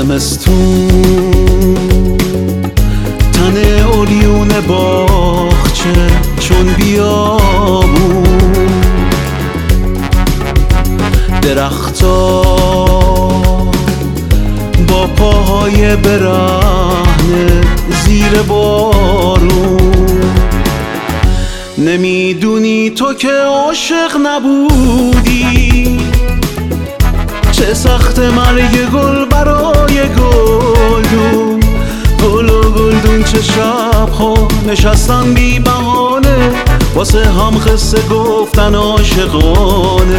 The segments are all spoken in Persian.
زمستون تن اولیون باغچه چون بیابون، درختا با پاهای برهنه زیر بارون. نمیدونی تو که عاشق نبودی، چه سخت مرگ گل برای گلدون. گل و گلدون چه شبها نشستن بی بهانه، واسه هم قصه گفتن عاشقانه.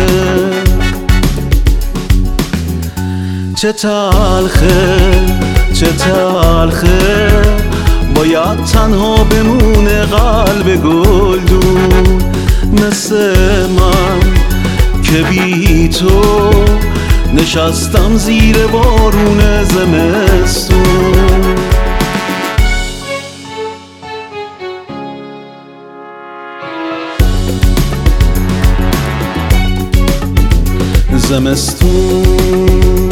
چه تلخه چه تلخه باید تنها بمونه قلب گلدون، مثل من که بی تو نشستم زیر بارون زمستون. زمستون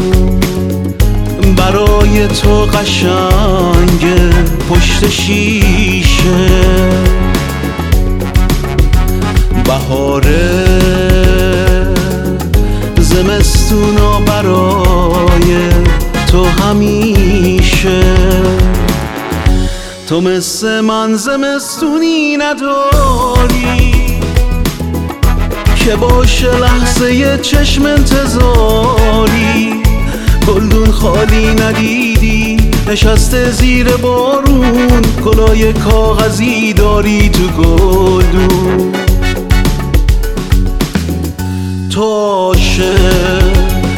برای تو قشنگه پشت شیشه، بهاره زمستونا برای تو همیشه. تو مثل من زمستونی نداری که باشه لحظه چشم انتظاری. گلدون خالی ندیدی نشسته زیر بارون، گلای کاغذی داری تو گلدون. تو عاشق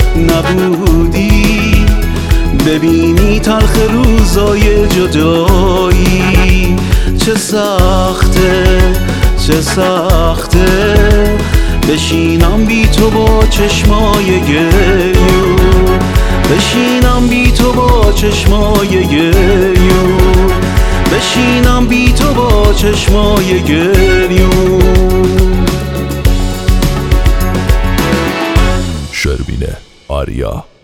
نبودی ببینی تلخ روزای جدایی، چه سخته چه سخته بشینم بی تو با چشمای گریون، بشینم بی تو با چشمای گریون، بشینم بی تو با چشمای گریون. شروین آریا.